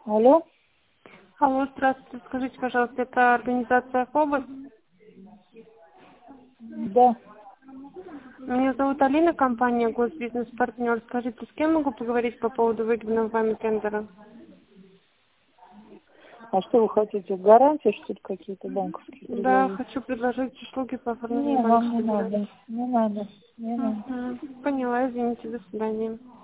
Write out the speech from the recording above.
Алло? Алло, здравствуйте. Скажите, пожалуйста, это организация Фобос? Да. Меня зовут Алина, компания Госбизнес-партнер. Скажите, с кем могу поговорить по поводу выигранного вами тендера? А что вы хотите? Гарантии, что ли, какие-то банковские Да, предложить? хочу предложить услуги по Не, оформлению нам не банковской гарантии. надо. Не надо. Не надо. Поняла, извините, до свидания.